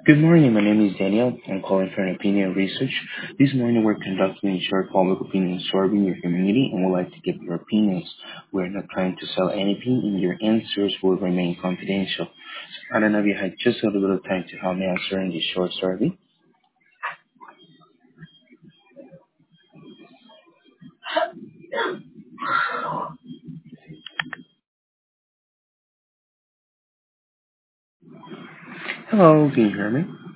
Good morning. My name is Daniel. I'm calling for an opinion research. This morning we're conducting a short public opinion survey in your community and would like to get your opinions. We're not trying to sell anything and your answers will remain confidential. I don't know if you had just a little time to help me answer in this short survey. Hello, can you hear me?